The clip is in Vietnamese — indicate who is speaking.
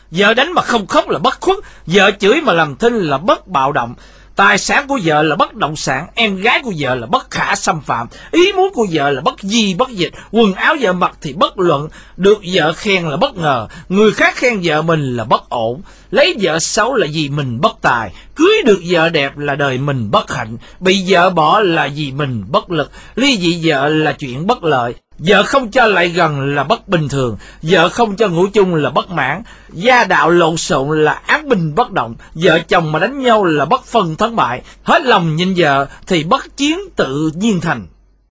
Speaker 1: Vợ đánh mà không khóc là bất khuất, vợ chửi mà làm thinh là bất bạo động. Tài sản của vợ là bất động sản, em gái của vợ là bất khả xâm phạm, ý muốn của vợ là bất di bất dịch, quần áo vợ mặc thì bất luận, được vợ khen là bất ngờ, người khác khen vợ mình là bất ổn, lấy vợ xấu là vì mình bất tài, cưới được vợ đẹp là đời mình bất hạnh, bị vợ bỏ là vì mình bất lực, ly dị vợ là chuyện bất lợi. Vợ không cho lại gần là bất bình thường, vợ không cho ngủ chung là bất mãn, gia đạo lộn xộn là án binh bất động, vợ chồng mà đánh nhau là bất phân thắng bại, hết lòng nhìn vợ thì bất chiến tự nhiên thành.